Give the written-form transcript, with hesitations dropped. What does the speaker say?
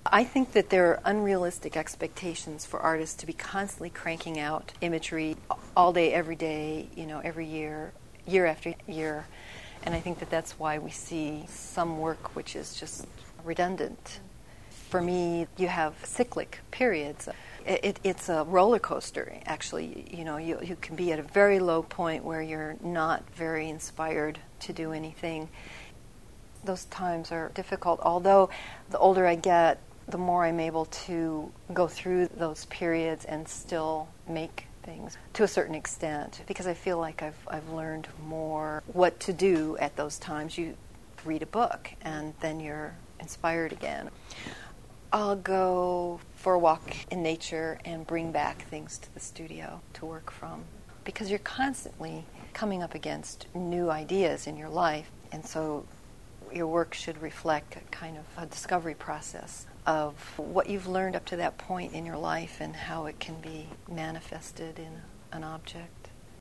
I think that there are unrealistic expectations for artists to be constantly cranking out imagery all day, every day, every year, year after year. And I think that that's why we see some work which is just redundant. For me, you have cyclic periods. It's a roller coaster, actually. You can be at a very low point where you're not very inspired to do anything. Those times are difficult, although the older I get, the more I'm able to go through those periods and still make things to a certain extent, because I feel like I've learned more what to do at those times. You read a book and then you're inspired again. I'll go for a walk in nature and bring back things to the studio to work from, because you're constantly coming up against new ideas in your life, and so your work should reflect a kind of a discovery process of what you've learned up to that point in your life and how it can be manifested in an object.